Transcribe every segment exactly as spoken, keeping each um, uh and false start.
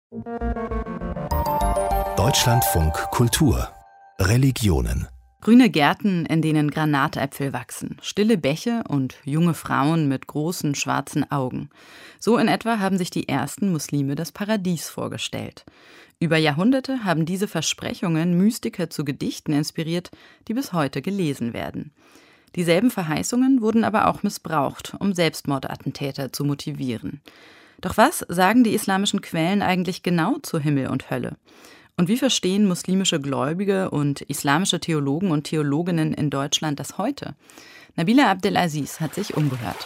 Deutschlandfunk Kultur Religionen. Grüne Gärten, in denen Granatäpfel wachsen, stille Bäche und junge Frauen mit großen schwarzen Augen. So in etwa haben sich die ersten Muslime das Paradies vorgestellt. Über Jahrhunderte haben diese Versprechungen Mystiker zu Gedichten inspiriert, die bis heute gelesen werden. Dieselben Verheißungen wurden aber auch missbraucht, um Selbstmordattentäter zu motivieren. Doch was sagen die islamischen Quellen eigentlich genau zu Himmel und Hölle? Und wie verstehen muslimische Gläubige und islamische Theologen und Theologinnen in Deutschland das heute? Nabila Abdelaziz hat sich umgehört.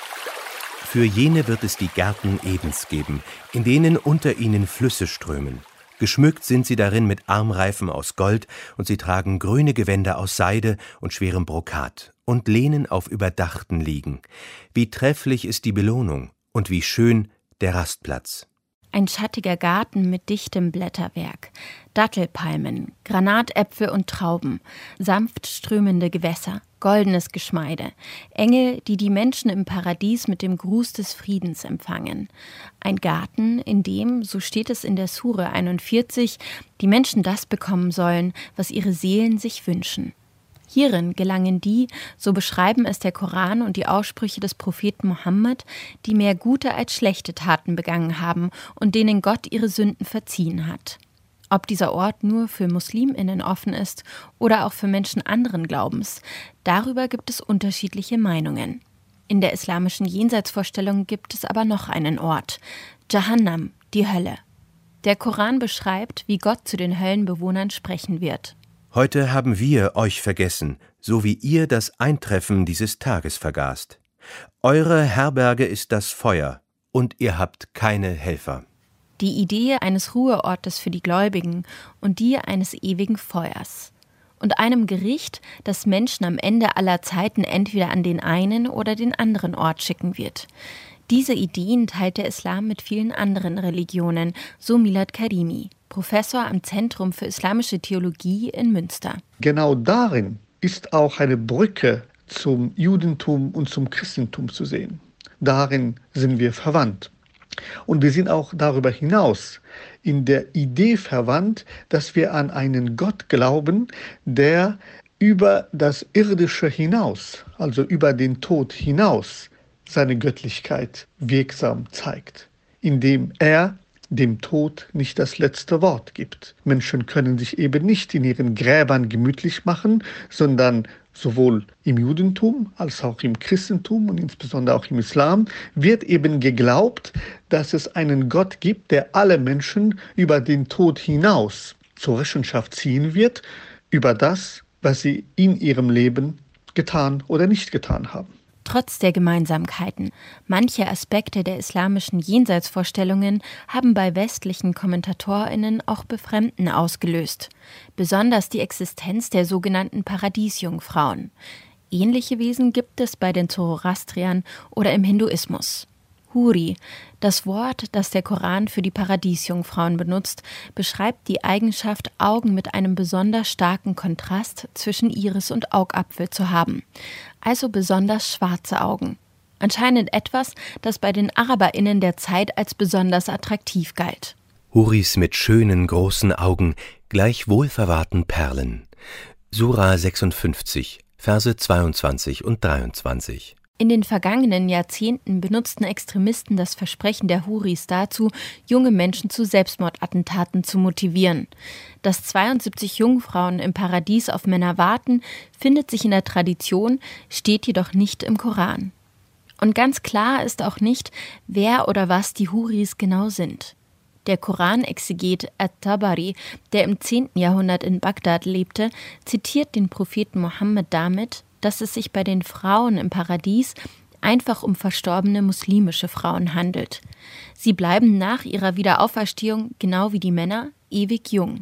Für jene wird es die Gärten Edens geben, in denen unter ihnen Flüsse strömen. Geschmückt sind sie darin mit Armreifen aus Gold, und sie tragen grüne Gewänder aus Seide und schwerem Brokat und lehnen auf überdachten Liegen. Wie trefflich ist die Belohnung und wie schön der Rastplatz. Ein schattiger Garten mit dichtem Blätterwerk, Dattelpalmen, Granatäpfel und Trauben, sanft strömende Gewässer, goldenes Geschmeide, Engel, die die Menschen im Paradies mit dem Gruß des Friedens empfangen. Ein Garten, in dem, so steht es in der Sure einundvierzig, die Menschen das bekommen sollen, was ihre Seelen sich wünschen. Hierin gelangen die, so beschreiben es der Koran und die Aussprüche des Propheten Mohammed, die mehr gute als schlechte Taten begangen haben und denen Gott ihre Sünden verziehen hat. Ob dieser Ort nur für MuslimInnen offen ist oder auch für Menschen anderen Glaubens, darüber gibt es unterschiedliche Meinungen. In der islamischen Jenseitsvorstellung gibt es aber noch einen Ort, Jahannam, die Hölle. Der Koran beschreibt, wie Gott zu den Höllenbewohnern sprechen wird. Heute haben wir euch vergessen, so wie ihr das Eintreffen dieses Tages vergaßt. Eure Herberge ist das Feuer, und ihr habt keine Helfer. Die Idee eines Ruheortes für die Gläubigen und die eines ewigen Feuers. Und einem Gericht, das Menschen am Ende aller Zeiten entweder an den einen oder den anderen Ort schicken wird. Diese Ideen teilt der Islam mit vielen anderen Religionen, so Milad Karimi, Professor am Zentrum für Islamische Theologie in Münster. Genau darin ist auch eine Brücke zum Judentum und zum Christentum zu sehen. Darin sind wir verwandt. Und wir sind auch darüber hinaus in der Idee verwandt, dass wir an einen Gott glauben, der über das Irdische hinaus, also über den Tod hinaus, seine Göttlichkeit wirksam zeigt, indem er dem Tod nicht das letzte Wort gibt. Menschen können sich eben nicht in ihren Gräbern gemütlich machen, sondern sowohl im Judentum als auch im Christentum und insbesondere auch im Islam wird eben geglaubt, dass es einen Gott gibt, der alle Menschen über den Tod hinaus zur Rechenschaft ziehen wird, über das, was sie in ihrem Leben getan oder nicht getan haben. Trotz der Gemeinsamkeiten, manche Aspekte der islamischen Jenseitsvorstellungen haben bei westlichen KommentatorInnen auch Befremden ausgelöst. Besonders die Existenz der sogenannten Paradiesjungfrauen. Ähnliche Wesen gibt es bei den Zoroastriern oder im Hinduismus. Huri, das Wort, das der Koran für die Paradiesjungfrauen benutzt, beschreibt die Eigenschaft, Augen mit einem besonders starken Kontrast zwischen Iris und Augapfel zu haben. Also besonders schwarze Augen. Anscheinend etwas, das bei den AraberInnen der Zeit als besonders attraktiv galt. Huris mit schönen, großen Augen, gleich wohlverwahrten Perlen. Sura sechsundfünfzig, Verse zweiundzwanzig und dreiundzwanzig. In den vergangenen Jahrzehnten benutzten Extremisten das Versprechen der Huris dazu, junge Menschen zu Selbstmordattentaten zu motivieren. Dass zweiundsiebzig Jungfrauen im Paradies auf Männer warten, findet sich in der Tradition, steht jedoch nicht im Koran. Und ganz klar ist auch nicht, wer oder was die Huris genau sind. Der Koranexeget At-Tabari, der im zehnten Jahrhundert in Bagdad lebte, zitiert den Propheten Mohammed damit, dass es sich bei den Frauen im Paradies einfach um verstorbene muslimische Frauen handelt. Sie bleiben nach ihrer Wiederauferstehung, genau wie die Männer, ewig jung.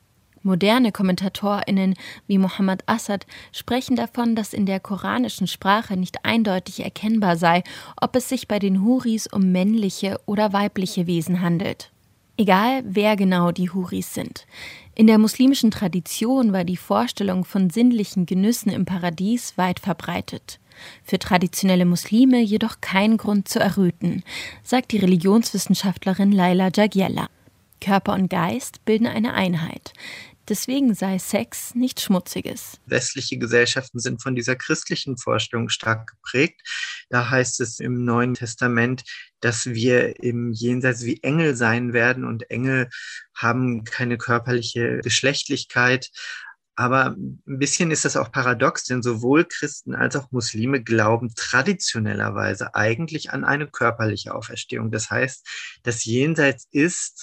Moderne KommentatorInnen wie Mohammed Assad sprechen davon, dass in der koranischen Sprache nicht eindeutig erkennbar sei, ob es sich bei den Huris um männliche oder weibliche Wesen handelt. Egal, wer genau die Huris sind. In der muslimischen Tradition war die Vorstellung von sinnlichen Genüssen im Paradies weit verbreitet. Für traditionelle Muslime jedoch kein Grund zu erröten, sagt die Religionswissenschaftlerin Laila Jagiella. Körper und Geist bilden eine Einheit. Deswegen sei Sex nichts Schmutziges. Westliche Gesellschaften sind von dieser christlichen Vorstellung stark geprägt. Da heißt es im Neuen Testament, dass wir im Jenseits wie Engel sein werden und Engel haben keine körperliche Geschlechtlichkeit. Aber ein bisschen ist das auch paradox, denn sowohl Christen als auch Muslime glauben traditionellerweise eigentlich an eine körperliche Auferstehung. Das heißt, das Jenseits ist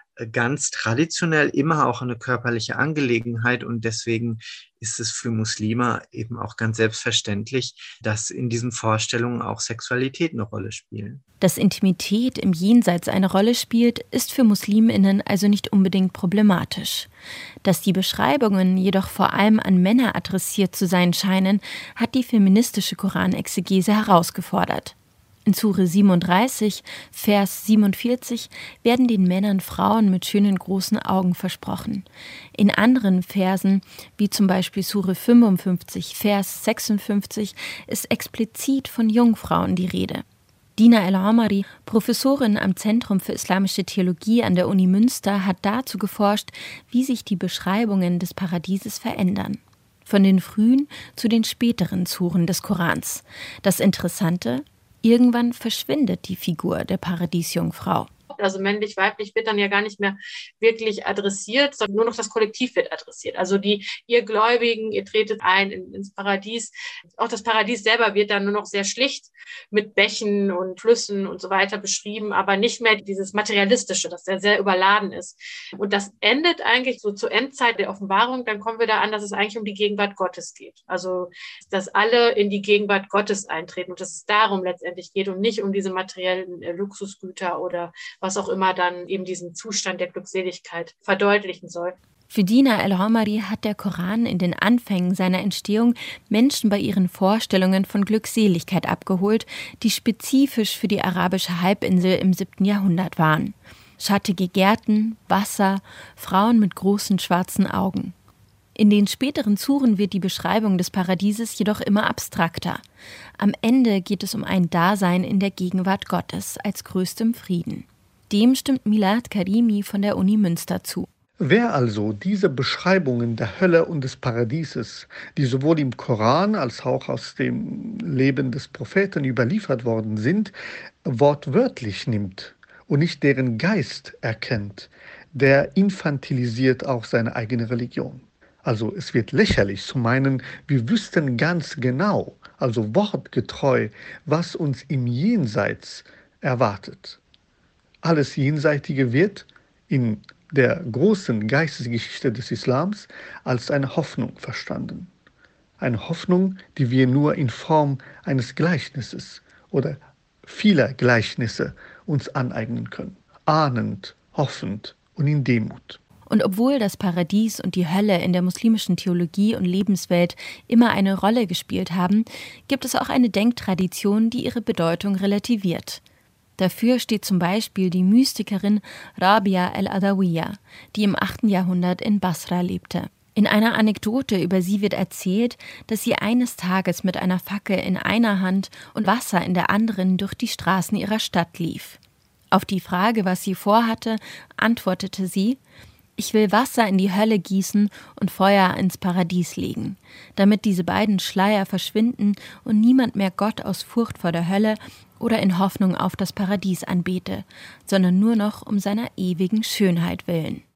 ganz traditionell immer auch eine körperliche Angelegenheit und deswegen ist es für Muslime eben auch ganz selbstverständlich, dass in diesen Vorstellungen auch Sexualität eine Rolle spielt. Dass Intimität im Jenseits eine Rolle spielt, ist für MuslimInnen also nicht unbedingt problematisch. Dass die Beschreibungen jedoch vor allem an Männer adressiert zu sein scheinen, hat die feministische Koranexegese herausgefordert. In Sure siebenunddreißig, Vers siebenundvierzig, werden den Männern Frauen mit schönen großen Augen versprochen. In anderen Versen, wie zum Beispiel Sure fünfundfünfzig, Vers sechsundfünfzig, ist explizit von Jungfrauen die Rede. Dina El-Omari, Professorin am Zentrum für Islamische Theologie an der Uni Münster, hat dazu geforscht, wie sich die Beschreibungen des Paradieses verändern. Von den frühen zu den späteren Suren des Korans. Das Interessante: Irgendwann verschwindet die Figur der Paradiesjungfrau. Also männlich, weiblich wird dann ja gar nicht mehr wirklich adressiert, sondern nur noch das Kollektiv wird adressiert. Also die, ihr Gläubigen, ihr tretet ein in, ins Paradies. Auch das Paradies selber wird dann nur noch sehr schlicht mit Bächen und Flüssen und so weiter beschrieben, aber nicht mehr dieses Materialistische, das sehr, sehr überladen ist. Und das endet eigentlich so zur Endzeit der Offenbarung. Dann kommen wir da an, dass es eigentlich um die Gegenwart Gottes geht. Also, dass alle in die Gegenwart Gottes eintreten und dass es darum letztendlich geht und nicht um diese materiellen äh, Luxusgüter oder was auch immer dann eben diesen Zustand der Glückseligkeit verdeutlichen soll. Für Dina El-Omari hat der Koran in den Anfängen seiner Entstehung Menschen bei ihren Vorstellungen von Glückseligkeit abgeholt, die spezifisch für die arabische Halbinsel im siebten Jahrhundert waren. Schattige Gärten, Wasser, Frauen mit großen schwarzen Augen. In den späteren Suren wird die Beschreibung des Paradieses jedoch immer abstrakter. Am Ende geht es um ein Dasein in der Gegenwart Gottes als größtem Frieden. Dem stimmt Milad Karimi von der Uni Münster zu. Wer also diese Beschreibungen der Hölle und des Paradieses, die sowohl im Koran als auch aus dem Leben des Propheten überliefert worden sind, wortwörtlich nimmt und nicht deren Geist erkennt, der infantilisiert auch seine eigene Religion. Also es wird lächerlich zu meinen, wir wüssten ganz genau, also wortgetreu, was uns im Jenseits erwartet. Alles Jenseitige wird in der großen Geistesgeschichte des Islams als eine Hoffnung verstanden. Eine Hoffnung, die wir nur in Form eines Gleichnisses oder vieler Gleichnisse uns aneignen können. Ahnend, hoffend und in Demut. Und obwohl das Paradies und die Hölle in der muslimischen Theologie und Lebenswelt immer eine Rolle gespielt haben, gibt es auch eine Denktradition, die ihre Bedeutung relativiert. Dafür steht zum Beispiel die Mystikerin Rabia al-Adawiyya, die im achten Jahrhundert in Basra lebte. In einer Anekdote über sie wird erzählt, dass sie eines Tages mit einer Fackel in einer Hand und Wasser in der anderen durch die Straßen ihrer Stadt lief. Auf die Frage, was sie vorhatte, antwortete sie: Ich will Wasser in die Hölle gießen und Feuer ins Paradies legen, damit diese beiden Schleier verschwinden und niemand mehr Gott aus Furcht vor der Hölle oder in Hoffnung auf das Paradies anbete, sondern nur noch um seiner ewigen Schönheit willen.